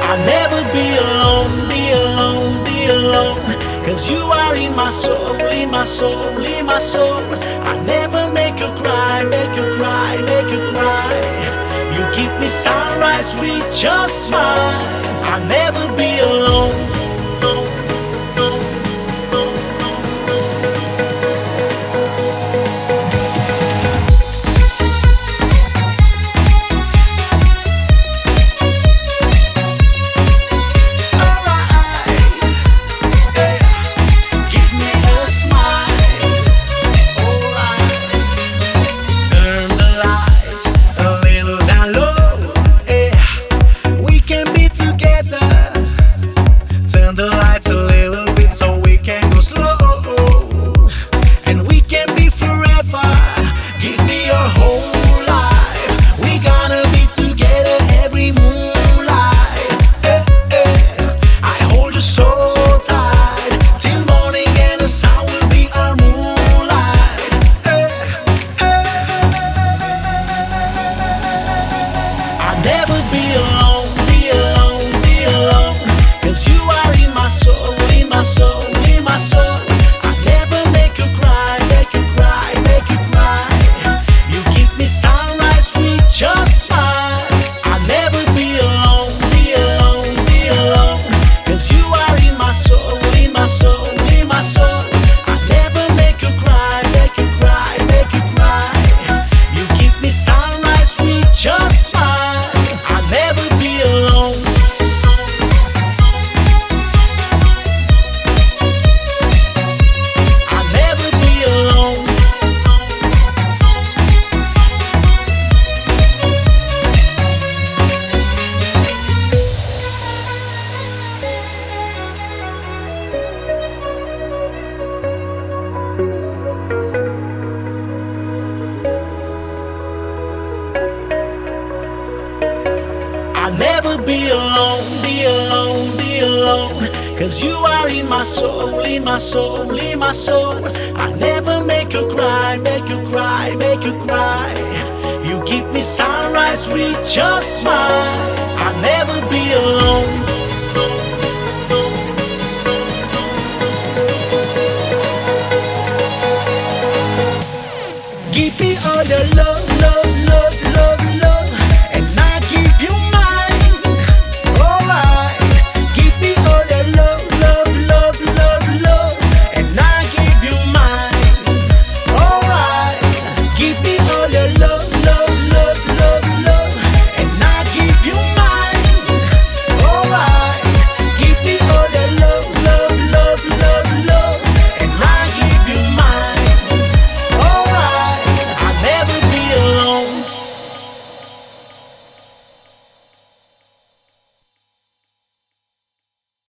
I'll never be alone, be alone, be alone. 'Cause you are in my soul, in my soul, in my soul. I'll never make you cry, make you cry, make you cry. You give me sunrise with your smile. I'll never be alone. The lights a little bit so we can go slow, and we can be forever. Give me your whole life. We gonna be together every moonlight. I hold you so tight till morning, and the sun will be our moonlight. I'll never be alone, be alone, be alone. 'Cause you are in my soul, in my soul, in my soul. I never make you cry, make you cry, make you cry. You give me sunrise with your smile. I'll never be alone, be alone, be alone. 'Cause you are in my soul, in my soul, in my soul. I never make you cry, make you cry, make you cry. You give me sunrise with your smile. I'll never be alone. I'll never be alone, be alone, be alone. 'Cause you are in my soul, in my soul, in my soul. I'll never make you cry, make you cry, make you cry. You give me sunrise with your smile.